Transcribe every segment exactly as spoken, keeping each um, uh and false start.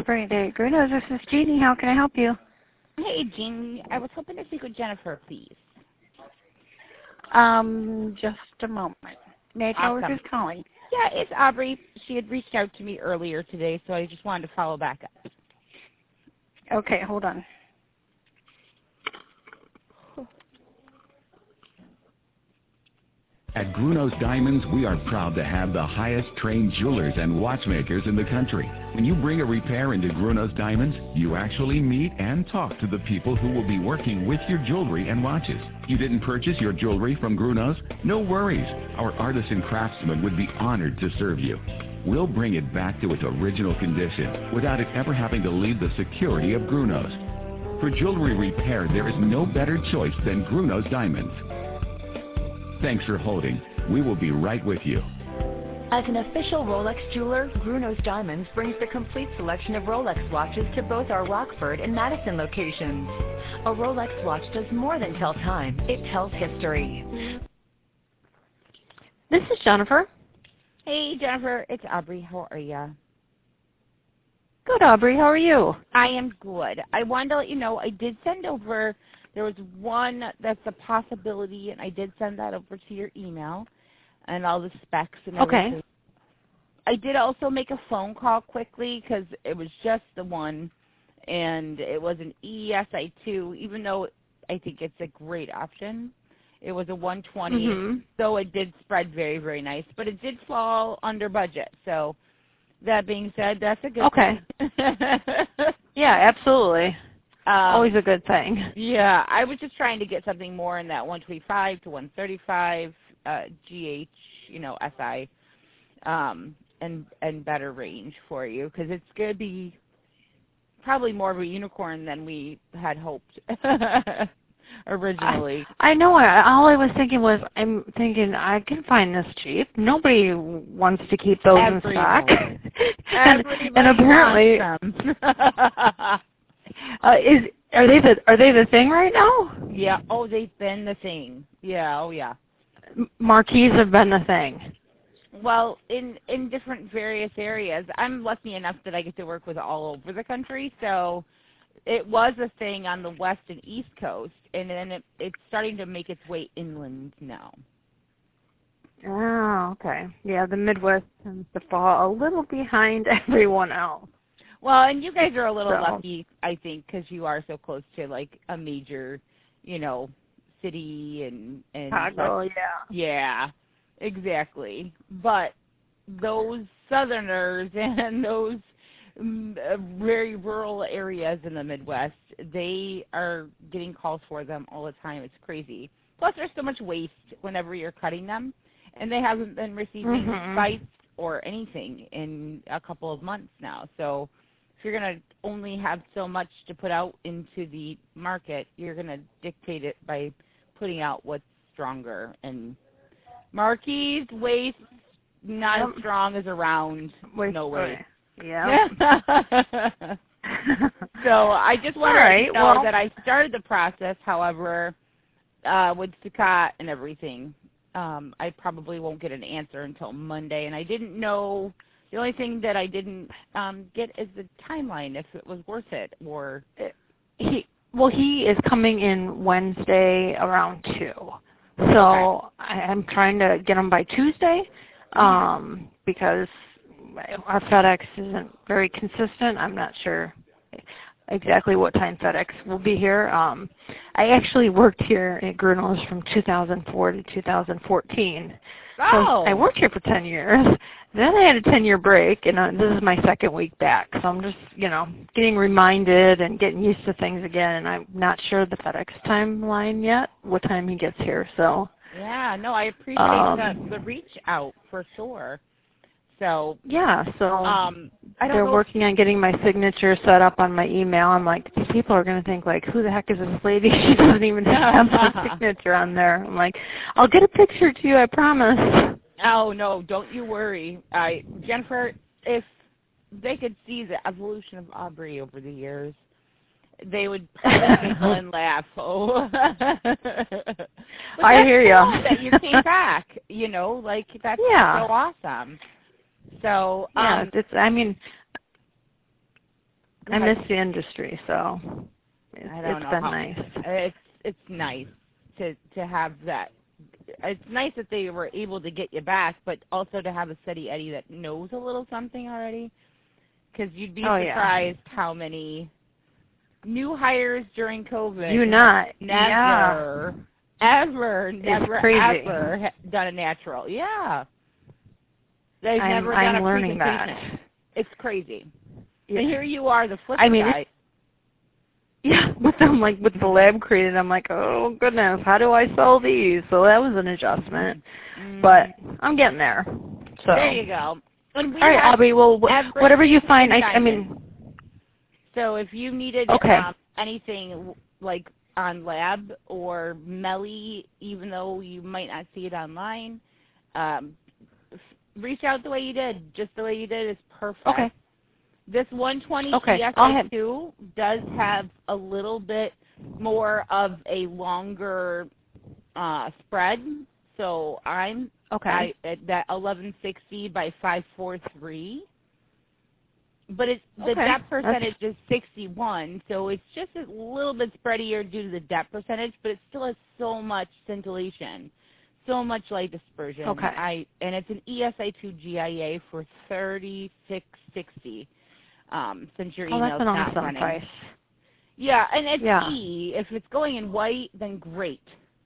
Spring Day Grunos. This is Jeannie. How can I help you? Hey, Jean. I was hoping to speak with Jennifer, please. Um, just a moment. May I tell her Awesome. who's calling? Yeah, it's Aubrey. She had reached out to me earlier today, so I just wanted to follow back up. Okay, hold on. At Gruno's Diamonds, we are proud to have the highest trained jewelers and watchmakers in the country. When you bring a repair into Gruno's Diamonds, you actually meet and talk to the people who will be working with your jewelry and watches. You didn't purchase your jewelry from Gruno's? No worries. Our artisan craftsmen would be honored to serve you. We'll bring it back to its original condition without it ever having to leave the security of Gruno's. For jewelry repair, there is no better choice than Gruno's Diamonds. Thanks for holding. We will be right with you. As an official Rolex jeweler, Gruno's Diamonds brings the complete selection of Rolex watches to both our Rockford and Madison locations. A Rolex watch does more than tell time. It tells history. This is Jennifer. Hey, Jennifer. It's Aubrey. How are you? Good, Aubrey. How are you? I am good. I wanted to let you know I did send over... There was one that's a possibility, and I did send that over to your email and all the specs and everything. Okay. I did also make a phone call quickly because it was just the one, and it was an E S I two, even though I think it's a great option. It was a one twenty, Mm-hmm. so it did spread very, very nice, but it did fall under budget. So that being said, that's a good Okay. thing. Yeah, absolutely. Um, Always a good thing. Yeah, I was just trying to get something more in that one twenty-five to one thirty-five uh, G H, you know, S I, um, and and better range for you because it's going to be probably more of a unicorn than we had hoped originally. I, I know. I, all I was thinking was, I'm thinking I can find this cheap. Nobody wants to keep those Everyone. in stock. and, Everybody and apparently, wants them. uh, is are they the are they the thing right now? Yeah. Oh, they've been the thing. Yeah. Oh, yeah. Marquees have been the thing. Well, in in different various areas. I'm lucky enough that I get to work with all over the country, so it was a thing on the west and east coast, and then it, it's starting to make its way inland now. Oh, okay. Yeah, the Midwest tends to fall a little behind everyone else. Well, and you guys are a little So. lucky, I think, because you are so close to like a major, you know, city and and Chicago, yeah. Yeah, exactly. But those Southerners and those mm, uh, very rural areas in the Midwest, they are getting calls for them all the time. It's crazy. Plus, there's so much waste whenever you're cutting them, and they haven't been receiving Mm-hmm. sites or anything in a couple of months now. So if you're going to only have so much to put out into the market, you're going to dictate it by putting out what's stronger. And Marquis waist, not Yep. as strong as around, Waste no way. Yeah. So I just wanted All right, to know well. that I started the process, however, uh, with Sukkot and everything. Um, I probably won't get an answer until Monday, and I didn't know, the only thing that I didn't um, get is the timeline, if it was worth it, or... He well, he is coming in Wednesday around two, so Okay. I, I'm trying to get him by Tuesday, um, because our FedEx isn't very consistent. I'm not sure exactly what time FedEx will be here. Um, I actually worked here at Gruno's from two thousand four to two thousand fourteen. Oh! So I worked here for ten years. Then I had a ten-year break, and uh, this is my second week back. So I'm just, you know, getting reminded and getting used to things again, and I'm not sure the FedEx timeline yet, what time he gets here. So Yeah, no, I appreciate Um, the, the reach out for sure. So, yeah, so um, I don't they're know. working on getting my signature set up on my email. I'm like, these people are going to think, like, who the heck is this lady? She doesn't even have her signature on there. I'm like, I'll get a picture to you, I promise. Oh, no, don't you worry. I, Jennifer, if they could see the evolution of Aubrey over the years, they would probably giggle and laugh. Oh. I hear ya. Cool that you came back, you know, like, that's Yeah. so awesome. So, Yeah, um, it's, I mean, I miss the industry, so it's, I don't it's know been how, nice. It's it's nice to to have that. It's nice that they were able to get you back, but also to have a steady Eddie that knows a little something already. Because you'd be oh, surprised yeah. how many new hires during COVID You not never, yeah. ever, never, crazy. ever ha- done a natural. Yeah. They've I'm, never I'm done a learning presentation. that. It's crazy. Yeah. And here you are, the flip I mean, side. Yeah, with them like with the lab created, I'm like, oh goodness, how do I sell these? So that was an adjustment, mm. but I'm getting there. So there you go. And we all right, Aubrey. Well, wh- whatever you find, I, I mean. So if you needed okay. um, anything like on lab or Melly, even though you might not see it online, um, reach out the way you did. Just the way you did is perfect. Okay. This one twenty okay. E S I two does have a little bit more of a longer uh, spread. So I'm okay. I, at that eleven sixty by five forty-three. But it's, the okay. depth percentage That's... is sixty-one, so it's just a little bit spreadier due to the depth percentage, but it still has so much scintillation, so much light dispersion. Okay. I and it's an E S I two G I A for thirty-six sixty. Um, since your oh, email's that's an not awesome running. price. Yeah, and it's yeah. E. If it's going in white, then great.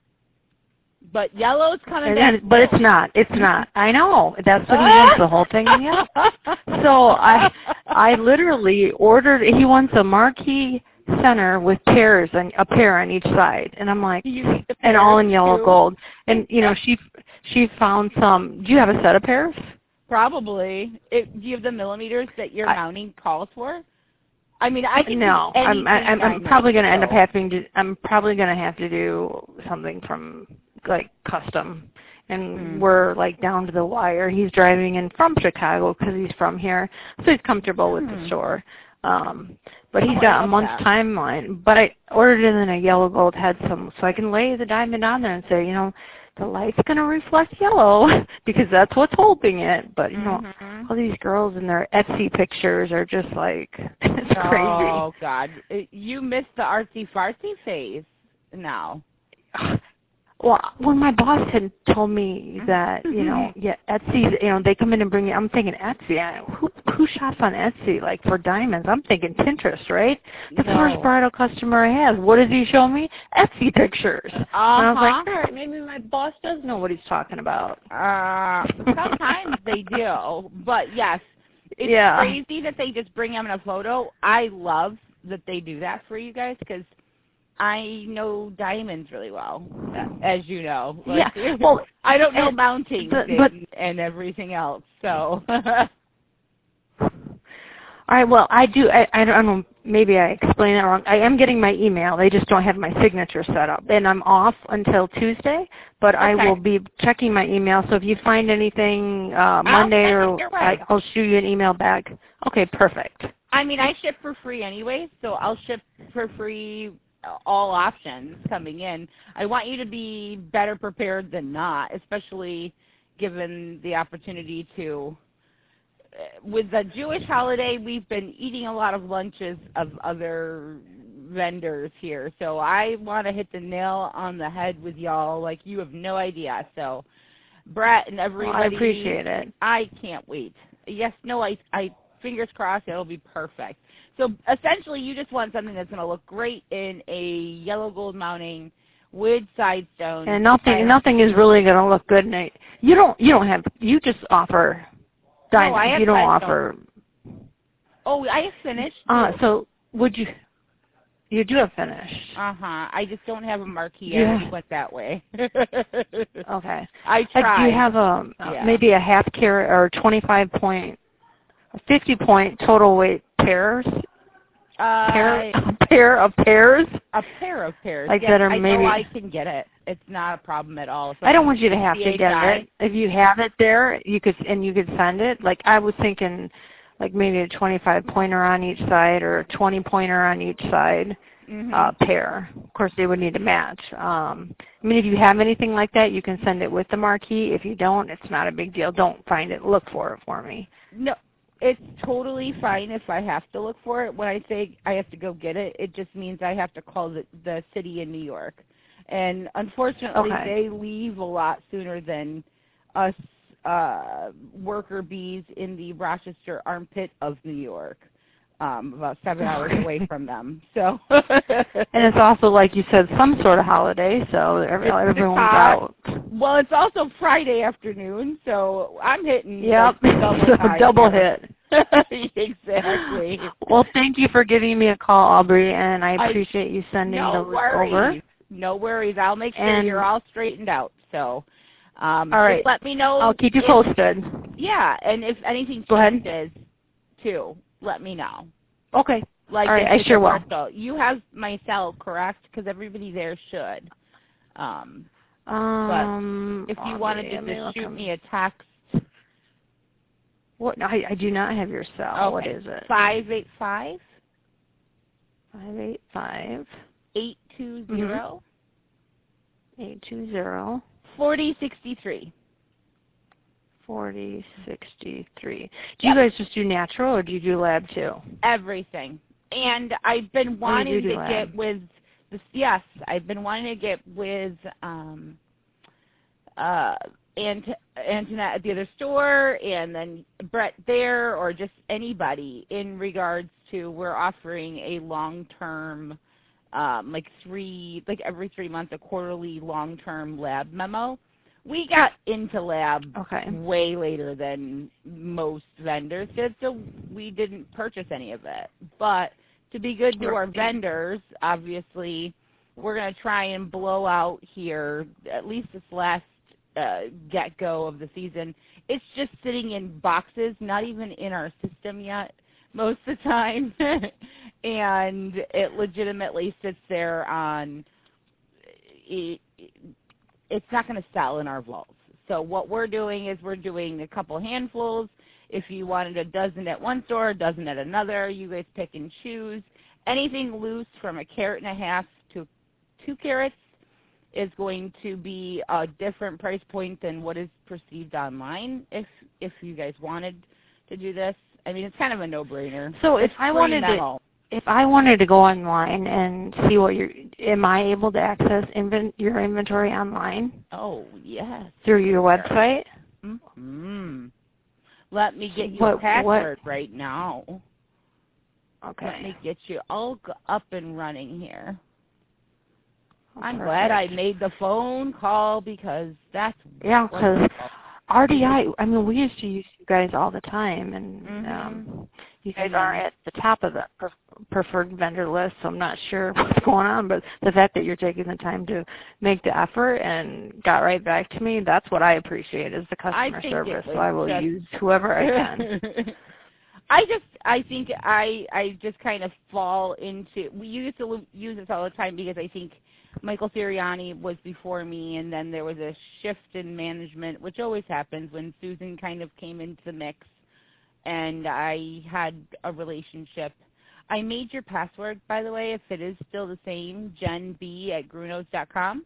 But yellow's coming and back. Then, but it's not. It's not. I know. That's what he wants the whole thing in yellow. So I, I literally ordered. He wants a marquee center with pears and a pear on each side, and I'm like, and all in yellow too. gold. And you know, she she found some. Do you have a set of pears? Probably. It, do you have the millimeters that your I, mounting calls for? I mean, I can no. do I'm I, I'm, I'm probably going to end up so. having to. I'm probably going to have to do something from like custom, and mm. we're like down to the wire. He's driving in from Chicago because he's from here, so he's comfortable with mm. the store. Um, but he's oh, got a month's that. timeline. But I ordered it in a yellow gold head, some so I can lay the diamond on there and say, you know, the light's going to reflect yellow because that's what's holding it. But, you know, mm-hmm. all these girls in their Etsy pictures are just like, it's oh, crazy. Oh, God. You missed the artsy-fartsy phase now. Well, when my boss had told me that, you know, yeah, Etsy, you know, they come in and bring it, I'm thinking Etsy. I, who who shops on Etsy, like, for diamonds? I'm thinking Pinterest, right? The no. first bridal customer I have, what does he show me? Etsy pictures. Uh-huh. And I was like, all right, maybe my boss does know what he's talking about. Uh, sometimes they do. But, yes, it's yeah. crazy that they just bring them in a photo. I love that they do that for you guys because I know diamonds really well, as you know. Like, yeah. Well, I don't know and, mounting but, and, but, and everything else. So. All right. Well, I do. I, I don't know. Maybe I explained it wrong. I am getting my email. They just don't have my signature set up, and I'm off until Tuesday. But okay. I will be checking my email. So if you find anything uh, Monday, or I, I'll shoot you an email back. Okay. Perfect. I mean, I ship for free anyway, so I'll ship for free. All options coming in. I want you to be better prepared than not, especially given the opportunity to. With the Jewish holiday, we've been eating a lot of lunches of other vendors here, so I want to hit the nail on the head with y'all like you have no idea. So, Brett and everybody, well, I appreciate it. I can't wait. Yes, no, I, I fingers crossed it'll be perfect. So essentially, you just want something that's going to look great in a yellow gold mounting with side stones. And nothing, and nothing is really going to look good in it. You don't, you don't have, you just offer diamonds. No, I have you don't side offer. stones. Oh, I have finished. Uh, so would you? You do have finished. Uh huh. I just don't have a marquee. Yeah. I already went that way. Okay. I tried. Uh, do you have a yeah. maybe a half carat or twenty-five point, fifty point total weight pairs? Uh, pair, a pair of pairs? A pair of pairs. Like yes, that are I maybe, know I can get it. It's not a problem at all. So I don't want you to have C H I. to get it. If you have it there, you could and you could send it. Like I was thinking, like maybe a twenty-five pointer on each side or a twenty pointer on each side. Mm-hmm. Uh, pair. Of course, they would need to match. Um, I mean, if you have anything like that, you can send it with the marquee. If you don't, it's not a big deal. Don't find it. Look for it for me. No, It's totally fine if I have to look for it. When I say I have to go get it, it just means I have to call the, the city in New York. And unfortunately, Okay. they leave a lot sooner than us uh, worker bees in the Rochester armpit of New York, um, about seven hours away from them. So, and it's also, like you said, some sort of holiday, so every, everyone's out. Well, it's also Friday afternoon, so I'm hitting yep. like double, so double hit. Exactly. Well, thank you for giving me a call, Aubrey, and I appreciate I, you sending no those worries. over. No worries. I'll make sure and, you're all straightened out. So, um, all right. just let me know. I'll keep you if, posted. Yeah, and if anything Go changes, ahead. too, let me know. Okay. Like all right, I sure will. You have my cell, correct? Because everybody there should. Um, um, but if you Aubrey, wanted to just shoot me a text. What? No, I, I do not have your cell. Okay. What is it? Five eight five. Five eight five. Eight two zero. Eight two zero. Forty sixty three. Forty sixty three. Do you guys just do natural, or do you do lab too? Everything. And I've been wanting oh, do do to lab. get with this. Yes, I've been wanting to get with um, uh, Ant- Antoinette at the other store, and then Brett there, or just anybody in regards to we're offering a long-term, um, like three, like every three months, a quarterly long-term lab memo. We got into lab okay. way later than most vendors did, so we didn't purchase any of it. But to be good to right. our vendors, obviously, we're going to try and blow out here, at least this last uh, get-go of the season. It's just sitting in boxes, not even in our system yet most of the time. And it legitimately sits there on it, it's not going to sell in our vaults. So what we're doing is we're doing a couple handfuls. If you wanted a dozen at one store, a dozen at another, you guys pick and choose. Anything loose from a carat and a half to two carats is going to be a different price point than what is perceived online if if you guys wanted to do this. I mean, it's kind of a no-brainer. So if it's I wanted memo. to... If I wanted to go online and see what you're, am I able to access invent, your inventory online? Oh, yes. Through your website? Mm-hmm. Let me get you what, a password what? right now. Okay. Let me get you all up and running here. Oh, I'm perfect. glad I made the phone call because that's yeah, because R D I. I mean, we used to use you guys all the time, and mm-hmm. um, you guys aren't at the top of the pre- preferred vendor list, so I'm not sure what's going on. But the fact that you're taking the time to make the effort and got right back to me, that's what I appreciate is the customer service. So I will just... use whoever I can. I just, I think I, I just kind of fall into. We used to use this all the time because I think Michael Sirianni was before me, and then there was a shift in management, which always happens when Susan kind of came into the mix, and I had a relationship. I made your password, by the way, if it is still the same, Jen B at Grunos dot com.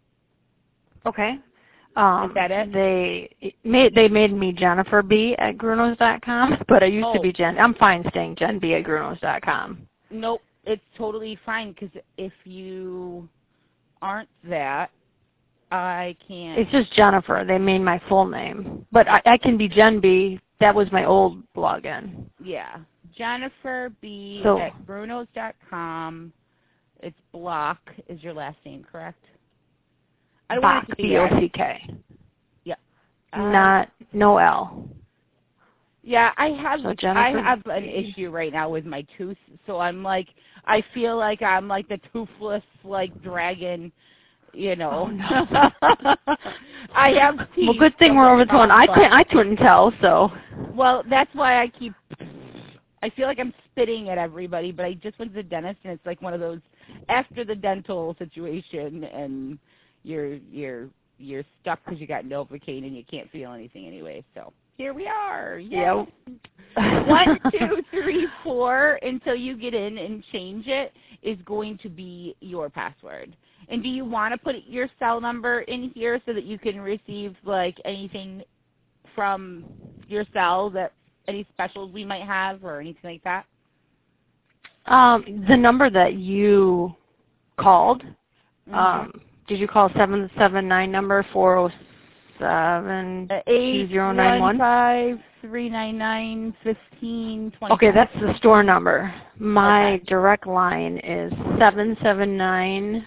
Okay. Um, is that it? They made they made me Jennifer B at Grunos dot com, but I used oh. to be Jen. I'm fine staying Jen B at Grunos dot com. Nope, it's totally fine because if you aren't that, I can't. It's just Jennifer. They made my full name, but I, I can be Jen B. That was my old login. Yeah, Jennifer B so, at Grunos dot com. It's Block is your last name, correct? I don't Bock, want it to be B O C K. Yeah. Not uh, no L. Yeah, I have so I have an issue right now with my tooth, so I'm like I feel like I'm like the toothless like dragon, you know. Oh, no. I have teeth. Well, good thing we're over the phone. I couldn't I couldn't tell, so. Well, that's why I keep. I feel like I'm spitting at everybody, but I just went to the dentist, and it's like one of those after the dental situation, and you're you're you're stuck because you got Novocaine and you can't feel anything anyway. So here we are. Yep. One, two, three, four until you get in and change it is going to be your password. And do you want to put your cell number in here so that you can receive like anything from your cell that any specials we might have or anything like that? Um, the number that you called, Mm-hmm. um, did you call seven seven nine number four oh seven two zero nine one? eight one five, three nine nine, one five two five. Okay, that's the store number. My Okay. direct line is seven seven nine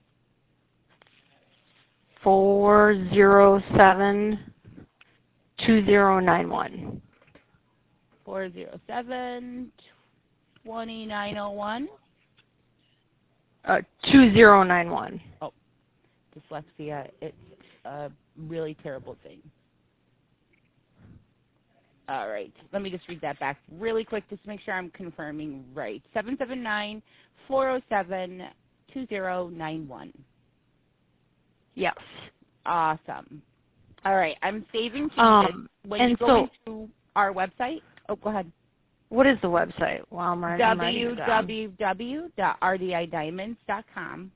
four zero seven two zero nine one. four zero seven, two nine zero one. Uh, two zero nine one. Oh, dyslexia, it's a really terrible thing. All right, let me just read that back really quick just to make sure I'm confirming right. seven seven nine, four zero seven, two zero nine one. Yes. Awesome. All right, I'm saving changes. Um, when and you go so, into our website, oh, go ahead. What is the website? Well, I'm writing, I'm writing w it down. w w dot r d i diamonds dot com.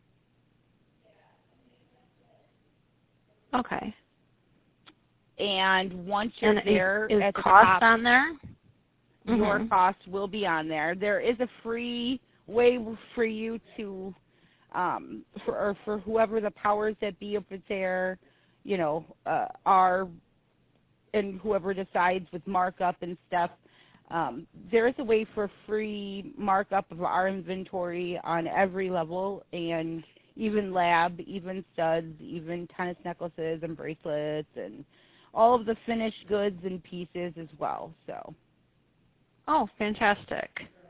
Okay. And once you're And there is, is at the cost top, on there? your Mm-hmm. cost will be on there. There is a free way for you to, um, for or for whoever the powers that be over there, you know, uh, are, and whoever decides with markup and stuff. Um, there is a way for free markup of our inventory on every level, and even lab, even studs, even tennis necklaces and bracelets, and all of the finished goods and pieces as well. So. Oh, fantastic.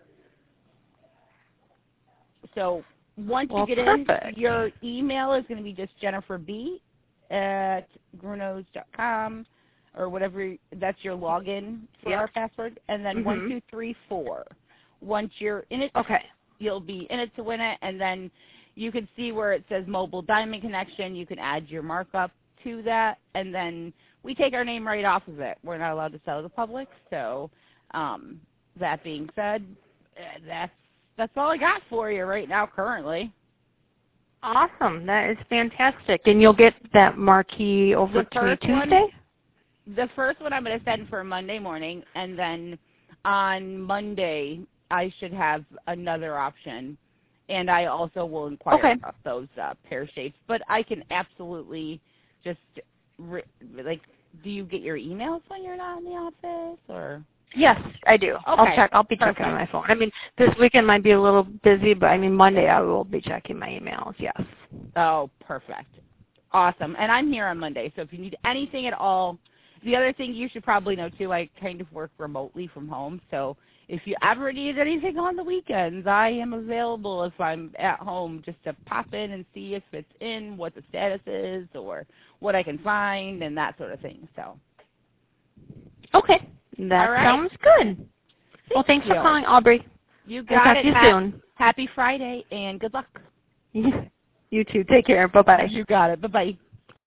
So once Well, you get perfect. in, your email is going to be just Jennifer B at grunos dot com or whatever. That's your login for Yep. our password. And then Mm-hmm. one, two, three, four. Once you're in it, Okay. you'll be in it to win it. And then you can see where it says Mobile Diamond Connection. You can add your markup to that. And then we take our name right off of it. We're not allowed to sell to the public. So um, that being said, that's That's all I got for you right now currently. Awesome. That is fantastic. And you'll get that marquee over The to me first one- Tuesday? The first one I'm going to send for Monday morning, and then on Monday I should have another option. And I also will inquire Okay. about those uh, pear shapes. But I can absolutely just, re- like, do you get your emails when you're not in the office? Or? Yes, I do. I'll Okay. check. I'll be Perfect. checking on my phone. I mean, this weekend might be a little busy, but I mean, Monday I will be checking my emails, yes. Oh, perfect. Awesome. And I'm here on Monday, so if you need anything at all, the other thing you should probably know, too, I kind of work remotely from home, so if you ever need anything on the weekends, I am available if I'm at home just to pop in and see if it's in, what the status is, or what I can find, and that sort of thing. So. Okay. That All right. sounds good. Well, thanks you. for calling, Aubrey. You We'll got talk it. to you Ha- soon. Happy Friday, and good luck. You too. Take care. Bye-bye. You got it. Bye-bye.